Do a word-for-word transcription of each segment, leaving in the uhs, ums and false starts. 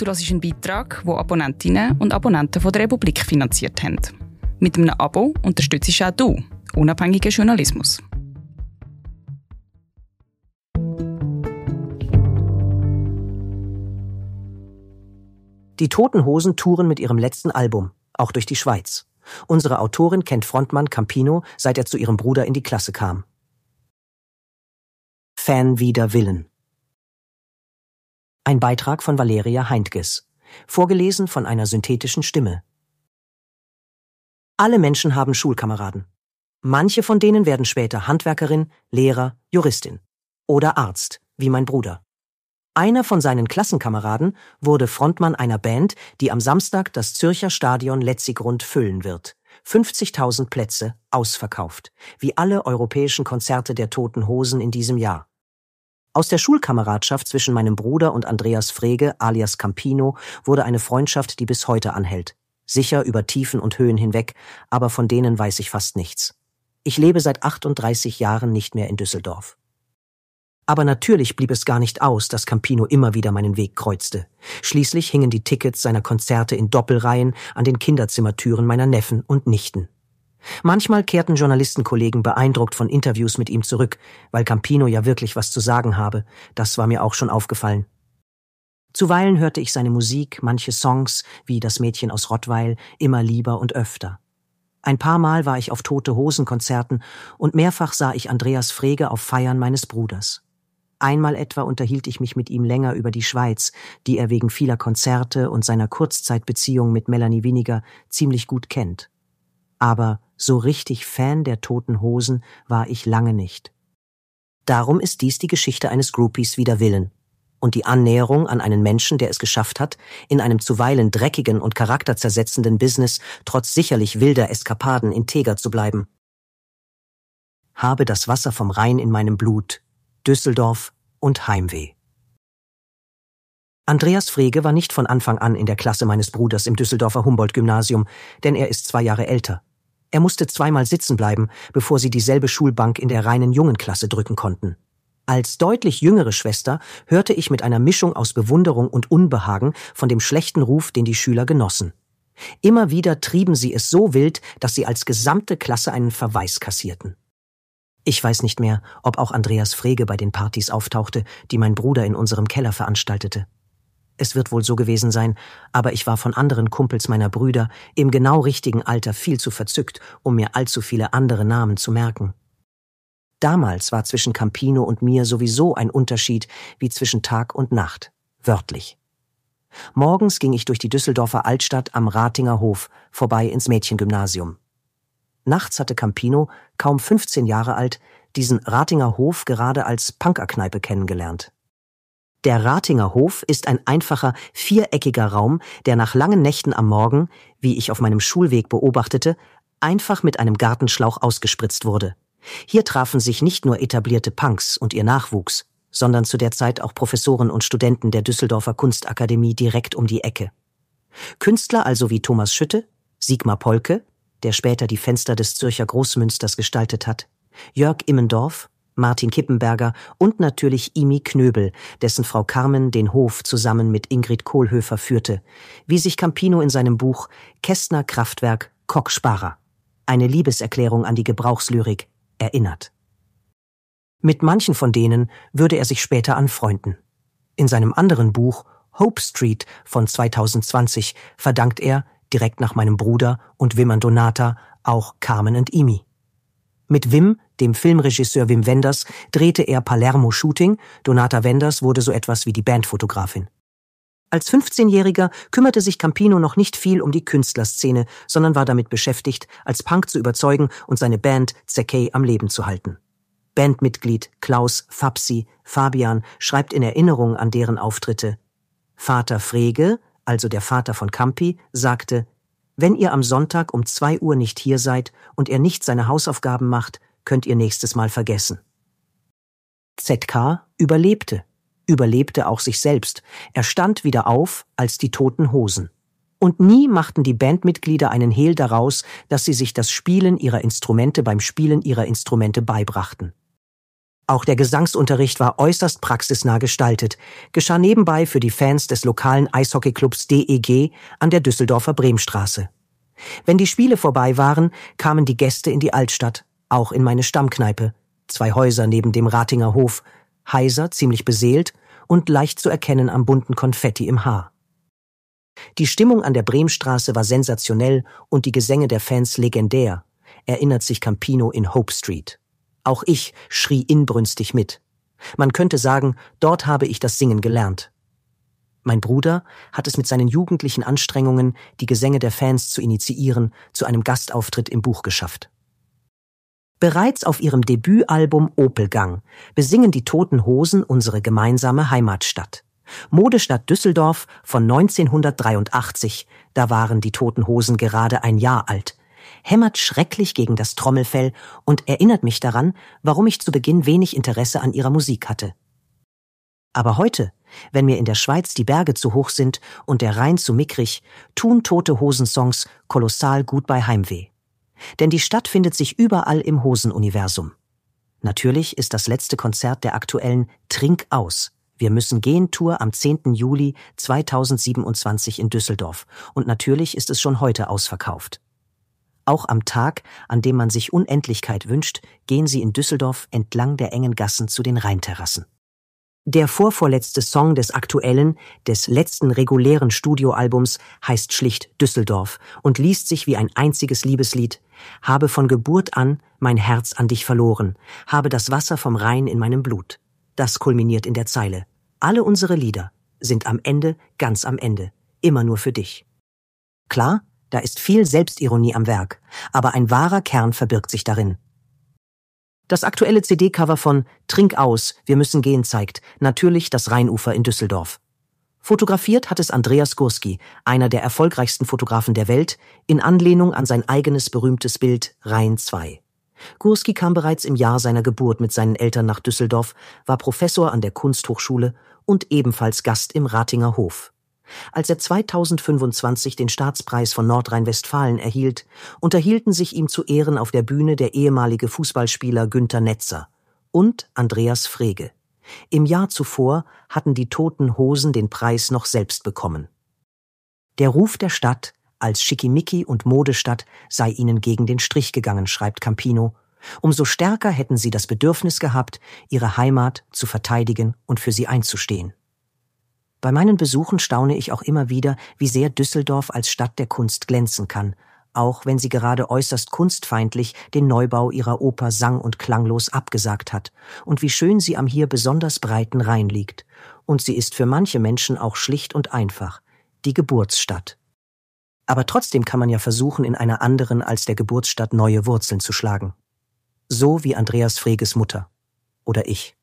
Du hörst einen Beitrag, den Abonnentinnen und Abonnenten von der Republik finanziert haben. Mit einem Abo unterstützt auch du unabhängigen Journalismus. Die Toten Hosen touren mit ihrem letzten Album, auch durch die Schweiz. Unsere Autorin kennt Frontmann Campino, seit er zu ihrem Bruder in die Klasse kam. Fan wider Willen. Ein Beitrag von Valeria Heintges, vorgelesen von einer synthetischen Stimme. Alle Menschen haben Schulkameraden. Manche von denen werden später Handwerkerin, Lehrer, Juristin oder Arzt, wie mein Bruder. Einer von seinen Klassenkameraden wurde Frontmann einer Band, die am Samstag das Zürcher Stadion Letzigrund füllen wird. fünfzigtausend Plätze ausverkauft, wie alle europäischen Konzerte der Toten Hosen in diesem Jahr. Aus der Schulkameradschaft zwischen meinem Bruder und Andreas Frege alias Campino wurde eine Freundschaft, die bis heute anhält. Sicher über Tiefen und Höhen hinweg, aber von denen weiß ich fast nichts. Ich lebe seit achtunddreißig Jahren nicht mehr in Düsseldorf. Aber natürlich blieb es gar nicht aus, dass Campino immer wieder meinen Weg kreuzte. Schließlich hingen die Tickets seiner Konzerte in Doppelreihen an den Kinderzimmertüren meiner Neffen und Nichten. Manchmal kehrten Journalistenkollegen beeindruckt von Interviews mit ihm zurück, weil Campino ja wirklich was zu sagen habe. Das war mir auch schon aufgefallen. Zuweilen hörte ich seine Musik, manche Songs, wie Das Mädchen aus Rottweil, immer lieber und öfter. Ein paar Mal war ich auf Tote-Hosen-Konzerten und mehrfach sah ich Andreas Frege auf Feiern meines Bruders. Einmal etwa unterhielt ich mich mit ihm länger über die Schweiz, die er wegen vieler Konzerte und seiner Kurzzeitbeziehung mit Melanie Winiger ziemlich gut kennt. Aber so richtig Fan der Toten Hosen war ich lange nicht. Darum ist dies die Geschichte eines Groupies wider Willen und die Annäherung an einen Menschen, der es geschafft hat, in einem zuweilen dreckigen und charakterzersetzenden Business trotz sicherlich wilder Eskapaden integer zu bleiben. Habe das Wasser vom Rhein in meinem Blut, Düsseldorf und Heimweh. Andreas Frege war nicht von Anfang an in der Klasse meines Bruders im Düsseldorfer Humboldt-Gymnasium, denn er ist zwei Jahre älter. Er musste zweimal sitzen bleiben, bevor sie dieselbe Schulbank in der reinen Jungenklasse drücken konnten. Als deutlich jüngere Schwester hörte ich mit einer Mischung aus Bewunderung und Unbehagen von dem schlechten Ruf, den die Schüler genossen. Immer wieder trieben sie es so wild, dass sie als gesamte Klasse einen Verweis kassierten. Ich weiß nicht mehr, ob auch Andreas Frege bei den Partys auftauchte, die mein Bruder in unserem Keller veranstaltete. Es wird wohl so gewesen sein, aber ich war von anderen Kumpels meiner Brüder im genau richtigen Alter viel zu verzückt, um mir allzu viele andere Namen zu merken. Damals war zwischen Campino und mir sowieso ein Unterschied wie zwischen Tag und Nacht, wörtlich. Morgens ging ich durch die Düsseldorfer Altstadt am Ratinger Hof, vorbei ins Mädchengymnasium. Nachts hatte Campino, kaum fünfzehn Jahre alt, diesen Ratinger Hof gerade als Punkerkneipe kennengelernt. Der Ratinger Hof ist ein einfacher, viereckiger Raum, der nach langen Nächten am Morgen, wie ich auf meinem Schulweg beobachtete, einfach mit einem Gartenschlauch ausgespritzt wurde. Hier trafen sich nicht nur etablierte Punks und ihr Nachwuchs, sondern zu der Zeit auch Professoren und Studenten der Düsseldorfer Kunstakademie direkt um die Ecke. Künstler also wie Thomas Schütte, Sigmar Polke, der später die Fenster des Zürcher Großmünsters gestaltet hat, Jörg Immendorf, Martin Kippenberger und natürlich Imi Knöbel, dessen Frau Carmen den Hof zusammen mit Ingrid Kohlhöfer führte, wie sich Campino in seinem Buch Kästner Kraftwerk Kock-Sparer, eine Liebeserklärung an die Gebrauchslyrik, erinnert. Mit manchen von denen würde er sich später anfreunden. In seinem anderen Buch Hope Street von zweitausendzwanzig verdankt er, direkt nach meinem Bruder und Wim und Donata, auch Carmen und Imi. Mit Wim, dem Filmregisseur Wim Wenders, drehte er Palermo-Shooting, Donata Wenders wurde so etwas wie die Bandfotografin. Als fünfzehnjähriger kümmerte sich Campino noch nicht viel um die Künstlerszene, sondern war damit beschäftigt, als Punk zu überzeugen und seine Band Zekey am Leben zu halten. Bandmitglied Klaus Fapsi Fabian schreibt in Erinnerung an deren Auftritte: Vater Frege, also der Vater von Campi, sagte: Wenn ihr am Sonntag um zwei Uhr nicht hier seid und er nicht seine Hausaufgaben macht, könnt ihr nächstes Mal vergessen. Z K überlebte, überlebte auch sich selbst. Er stand wieder auf als die Toten Hosen. Und nie machten die Bandmitglieder einen Hehl daraus, dass sie sich das Spielen ihrer Instrumente beim Spielen ihrer Instrumente beibrachten. Auch der Gesangsunterricht war äußerst praxisnah gestaltet, geschah nebenbei für die Fans des lokalen Eishockeyclubs D E G an der Düsseldorfer Bremstraße. Wenn die Spiele vorbei waren, kamen die Gäste in die Altstadt, auch in meine Stammkneipe, zwei Häuser neben dem Ratinger Hof, heiser, ziemlich beseelt und leicht zu erkennen am bunten Konfetti im Haar. Die Stimmung an der Bremstraße war sensationell und die Gesänge der Fans legendär, erinnert sich Campino in Hope Street. Auch ich schrie inbrünstig mit. Man könnte sagen, dort habe ich das Singen gelernt. Mein Bruder hat es mit seinen jugendlichen Anstrengungen, die Gesänge der Fans zu initiieren, zu einem Gastauftritt im Buch geschafft. Bereits auf ihrem Debütalbum Opelgang besingen die Toten Hosen unsere gemeinsame Heimatstadt. Modestadt Düsseldorf von neunzehnhundertdreiundachtzig, da waren die Toten Hosen gerade ein Jahr alt, hämmert schrecklich gegen das Trommelfell und erinnert mich daran, warum ich zu Beginn wenig Interesse an ihrer Musik hatte. Aber heute, wenn mir in der Schweiz die Berge zu hoch sind und der Rhein zu mickrig, tun Tote Hosen-Songs kolossal gut bei Heimweh. Denn die Stadt findet sich überall im Hosen-Universum. Natürlich ist das letzte Konzert der aktuellen Trink aus, wir müssen gehen Tour am zehnten Juli zweitausendsiebenundzwanzig in Düsseldorf und natürlich ist es schon heute ausverkauft. Auch am Tag, an dem man sich Unendlichkeit wünscht, gehen sie in Düsseldorf entlang der engen Gassen zu den Rheinterrassen. Der vorvorletzte Song des aktuellen, des letzten regulären Studioalbums heißt schlicht Düsseldorf und liest sich wie ein einziges Liebeslied. Habe von Geburt an mein Herz an dich verloren, habe das Wasser vom Rhein in meinem Blut. Das kulminiert in der Zeile. Alle unsere Lieder sind am Ende, ganz am Ende, immer nur für dich. Klar, da ist viel Selbstironie am Werk, aber ein wahrer Kern verbirgt sich darin. Das aktuelle C D-Cover von Trink aus, wir müssen gehen zeigt natürlich das Rheinufer in Düsseldorf. Fotografiert hat es Andreas Gursky, einer der erfolgreichsten Fotografen der Welt, in Anlehnung an sein eigenes berühmtes Bild Rhein zwei. Gursky kam bereits im Jahr seiner Geburt mit seinen Eltern nach Düsseldorf, war Professor an der Kunsthochschule und ebenfalls Gast im Ratinger Hof. Als er zweitausendfünfundzwanzig den Staatspreis von Nordrhein-Westfalen erhielt, unterhielten sich ihm zu Ehren auf der Bühne der ehemalige Fußballspieler Günter Netzer und Andreas Frege. Im Jahr zuvor hatten die Toten Hosen den Preis noch selbst bekommen. Der Ruf der Stadt als Schickimicki- und Modestadt sei ihnen gegen den Strich gegangen, schreibt Campino. Umso stärker hätten sie das Bedürfnis gehabt, ihre Heimat zu verteidigen und für sie einzustehen. Bei meinen Besuchen staune ich auch immer wieder, wie sehr Düsseldorf als Stadt der Kunst glänzen kann, auch wenn sie gerade äußerst kunstfeindlich den Neubau ihrer Oper sang- und klanglos abgesagt hat, und wie schön sie am hier besonders breiten Rhein liegt. Und sie ist für manche Menschen auch schlicht und einfach die Geburtsstadt. Aber trotzdem kann man ja versuchen, in einer anderen als der Geburtsstadt neue Wurzeln zu schlagen. So wie Andreas Freges Mutter. Oder ich.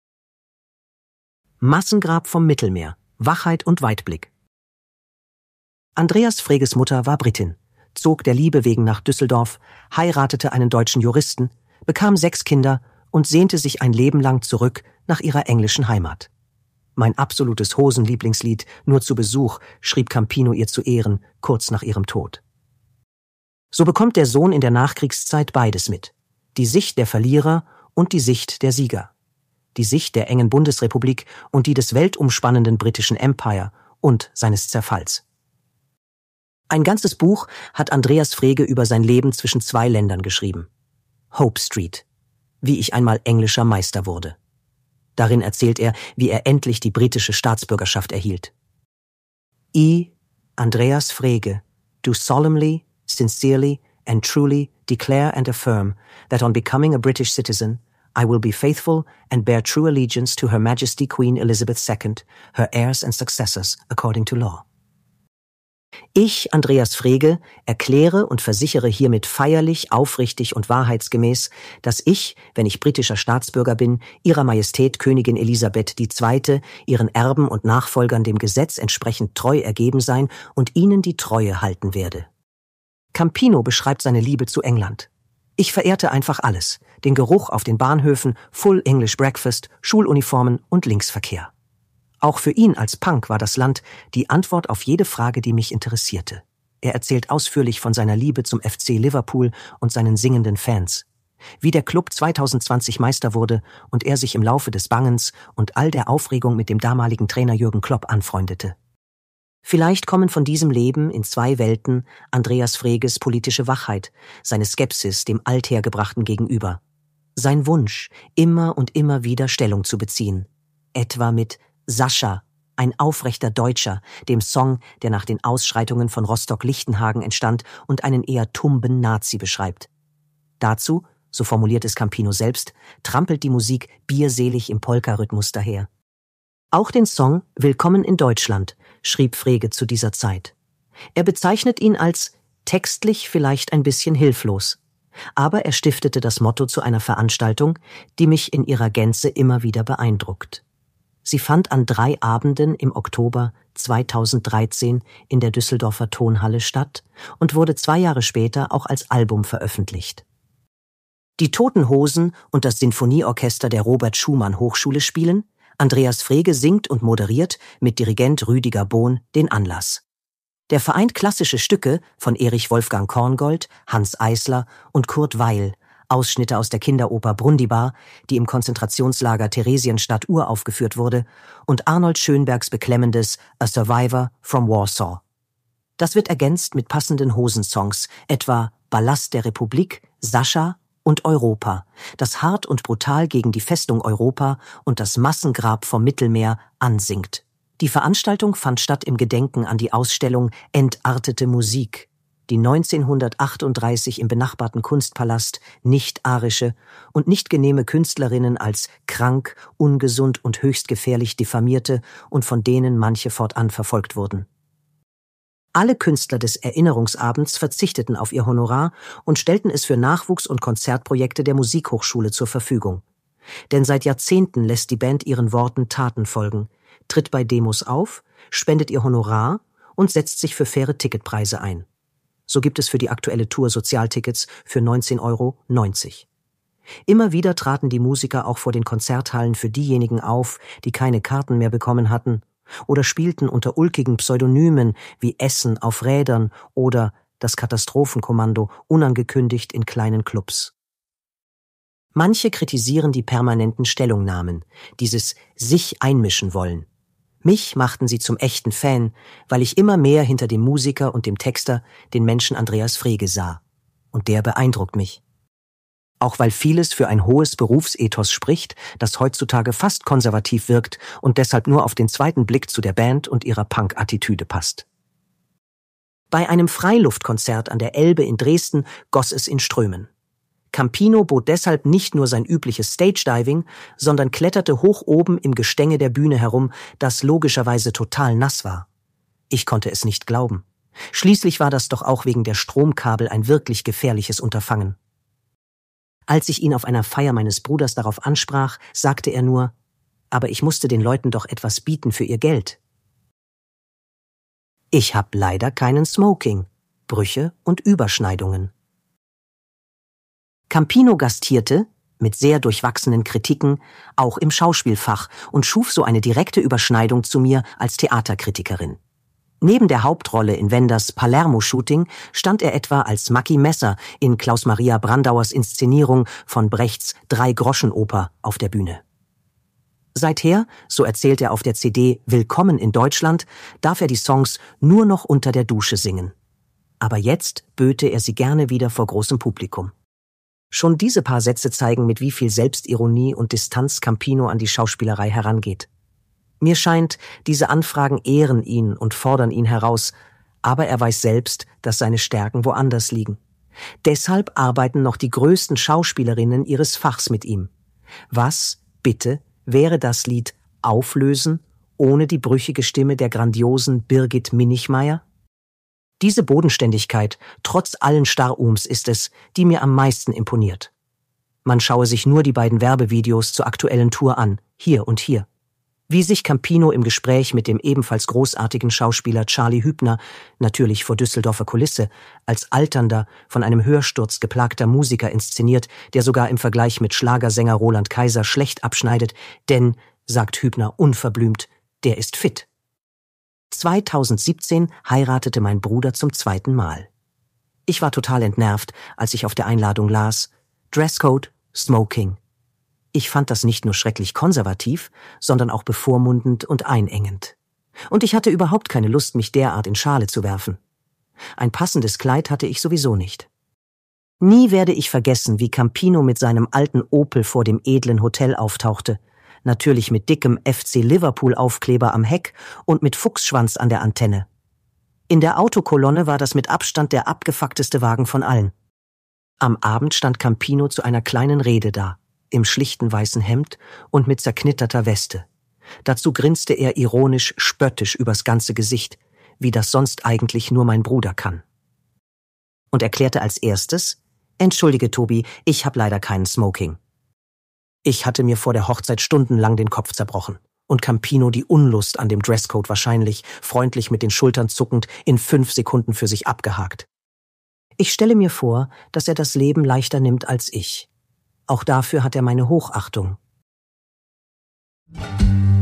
Massengrab vom Mittelmeer. Wachheit und Weitblick. Andreas Freges Mutter war Britin, zog der Liebe wegen nach Düsseldorf, heiratete einen deutschen Juristen, bekam sechs Kinder und sehnte sich ein Leben lang zurück nach ihrer englischen Heimat. Mein absolutes Hosenlieblingslied Nur zu Besuch schrieb Campino ihr zu Ehren, kurz nach ihrem Tod. So bekommt der Sohn in der Nachkriegszeit beides mit. Die Sicht der Verlierer und die Sicht der Sieger. Die Sicht der engen Bundesrepublik und die des weltumspannenden britischen Empire und seines Zerfalls. Ein ganzes Buch hat Andreas Frege über sein Leben zwischen zwei Ländern geschrieben. Hope Street. Wie ich einmal englischer Meister wurde. Darin erzählt er, wie er endlich die britische Staatsbürgerschaft erhielt. I, Andreas Frege, do solemnly, sincerely and truly declare and affirm that on becoming a British citizen, I will be faithful and bear true allegiance to Her Majesty Queen Elizabeth the Second, her heirs and successors, according to law. Ich, Andreas Frege, erkläre und versichere hiermit feierlich, aufrichtig und wahrheitsgemäß, dass ich, wenn ich britischer Staatsbürger bin, Ihrer Majestät Königin Elisabeth die Zweite, ihren Erben und Nachfolgern dem Gesetz entsprechend treu ergeben sein und ihnen die Treue halten werde. Campino beschreibt seine Liebe zu England. Ich verehrte einfach alles, den Geruch auf den Bahnhöfen, Full English Breakfast, Schuluniformen und Linksverkehr. Auch für ihn als Punk war das Land die Antwort auf jede Frage, die mich interessierte. Er erzählt ausführlich von seiner Liebe zum F C Liverpool und seinen singenden Fans. Wie der Club zweitausendzwanzig Meister wurde und er sich im Laufe des Bangens und all der Aufregung mit dem damaligen Trainer Jürgen Klopp anfreundete. Vielleicht kommen von diesem Leben in zwei Welten Andreas Freges politische Wachheit, seine Skepsis dem Althergebrachten gegenüber, sein Wunsch, immer und immer wieder Stellung zu beziehen, etwa mit Sascha, ein aufrechter Deutscher, dem Song, der nach den Ausschreitungen von Rostock-Lichtenhagen entstand und einen eher tumben Nazi beschreibt. Dazu, so formuliert es Campino selbst, trampelt die Musik bierselig im Polka-Rhythmus daher. Auch den Song »Willkommen in Deutschland« schrieb Frege zu dieser Zeit. Er bezeichnet ihn als textlich vielleicht ein bisschen hilflos, aber er stiftete das Motto zu einer Veranstaltung, die mich in ihrer Gänze immer wieder beeindruckt. Sie fand an drei Abenden im Oktober zweitausenddreizehn in der Düsseldorfer Tonhalle statt und wurde zwei Jahre später auch als Album veröffentlicht. Die Toten Hosen und das Sinfonieorchester der Robert-Schumann-Hochschule spielen, Andreas Frege singt und moderiert mit Dirigent Rüdiger Bohn den Anlass. Der vereint klassische Stücke von Erich Wolfgang Korngold, Hans Eisler und Kurt Weill, Ausschnitte aus der Kinderoper Brundibar, die im Konzentrationslager Theresienstadt uraufgeführt wurde, und Arnold Schönbergs beklemmendes A Survivor from Warsaw. Das wird ergänzt mit passenden Hosensongs, etwa Ballast der Republik, Sascha und Europa, das hart und brutal gegen die Festung Europa und das Massengrab vom Mittelmeer ansingt. Die Veranstaltung fand statt im Gedenken an die Ausstellung Entartete Musik, die neunzehnhundertachtunddreißig im benachbarten Kunstpalast nicht-arische und nicht genehme Künstlerinnen als krank, ungesund und höchst gefährlich diffamierte und von denen manche fortan verfolgt wurden. Alle Künstler des Erinnerungsabends verzichteten auf ihr Honorar und stellten es für Nachwuchs- und Konzertprojekte der Musikhochschule zur Verfügung. Denn seit Jahrzehnten lässt die Band ihren Worten Taten folgen, tritt bei Demos auf, spendet ihr Honorar und setzt sich für faire Ticketpreise ein. So gibt es für die aktuelle Tour Sozialtickets für neunzehn Euro neunzig. Immer wieder traten die Musiker auch vor den Konzerthallen für diejenigen auf, die keine Karten mehr bekommen hatten, oder spielten unter ulkigen Pseudonymen wie Essen auf Rädern oder das Katastrophenkommando unangekündigt in kleinen Clubs. Manche kritisieren die permanenten Stellungnahmen, dieses sich einmischen wollen. Mich machten sie zum echten Fan, weil ich immer mehr hinter dem Musiker und dem Texter den Menschen Andreas Frege sah. Und der beeindruckt mich. Auch weil vieles für ein hohes Berufsethos spricht, das heutzutage fast konservativ wirkt und deshalb nur auf den zweiten Blick zu der Band und ihrer Punk-Attitüde passt. Bei einem Freiluftkonzert an der Elbe in Dresden goss es in Strömen. Campino bot deshalb nicht nur sein übliches Stage-Diving, sondern kletterte hoch oben im Gestänge der Bühne herum, das logischerweise total nass war. Ich konnte es nicht glauben. Schließlich war das doch auch wegen der Stromkabel ein wirklich gefährliches Unterfangen. Als ich ihn auf einer Feier meines Bruders darauf ansprach, sagte er nur, aber ich musste den Leuten doch etwas bieten für ihr Geld. Ich hab leider keinen Smoking, Brüche und Überschneidungen. Campino gastierte, mit sehr durchwachsenen Kritiken, auch im Schauspielfach und schuf so eine direkte Überschneidung zu mir als Theaterkritikerin. Neben der Hauptrolle in Wenders Palermo-Shooting stand er etwa als Mackie Messer in Klaus-Maria Brandauers Inszenierung von Brechts Drei-Groschen-Oper auf der Bühne. Seither, so erzählt er auf der C D Willkommen in Deutschland, darf er die Songs nur noch unter der Dusche singen. Aber jetzt böte er sie gerne wieder vor großem Publikum. Schon diese paar Sätze zeigen, mit wie viel Selbstironie und Distanz Campino an die Schauspielerei herangeht. Mir scheint, diese Anfragen ehren ihn und fordern ihn heraus, aber er weiß selbst, dass seine Stärken woanders liegen. Deshalb arbeiten noch die größten Schauspielerinnen ihres Fachs mit ihm. Was, bitte, wäre das Lied Auflösen ohne die brüchige Stimme der grandiosen Birgit Minichmeier? Diese Bodenständigkeit, trotz allen Starrums, ist es, die mir am meisten imponiert. Man schaue sich nur die beiden Werbevideos zur aktuellen Tour an, hier und hier. Wie sich Campino im Gespräch mit dem ebenfalls großartigen Schauspieler Charlie Hübner, natürlich vor Düsseldorfer Kulisse, als alternder, von einem Hörsturz geplagter Musiker inszeniert, der sogar im Vergleich mit Schlagersänger Roland Kaiser schlecht abschneidet, denn, sagt Hübner unverblümt, der ist fit. zweitausendsiebzehn heiratete mein Bruder zum zweiten Mal. Ich war total entnervt, als ich auf der Einladung las, Dresscode, Smoking. Ich fand das nicht nur schrecklich konservativ, sondern auch bevormundend und einengend. Und ich hatte überhaupt keine Lust, mich derart in Schale zu werfen. Ein passendes Kleid hatte ich sowieso nicht. Nie werde ich vergessen, wie Campino mit seinem alten Opel vor dem edlen Hotel auftauchte, natürlich mit dickem F C Liverpool-Aufkleber am Heck und mit Fuchsschwanz an der Antenne. In der Autokolonne war das mit Abstand der abgefuckteste Wagen von allen. Am Abend stand Campino zu einer kleinen Rede da, im schlichten weißen Hemd und mit zerknitterter Weste. Dazu grinste er ironisch, spöttisch übers ganze Gesicht, wie das sonst eigentlich nur mein Bruder kann. Und erklärte als erstes: »Entschuldige, Tobi, ich hab leider keinen Smoking.« Ich hatte mir vor der Hochzeit stundenlang den Kopf zerbrochen und Campino die Unlust an dem Dresscode wahrscheinlich, freundlich mit den Schultern zuckend, in fünf Sekunden für sich abgehakt. Ich stelle mir vor, dass er das Leben leichter nimmt als ich. Auch dafür hat er meine Hochachtung.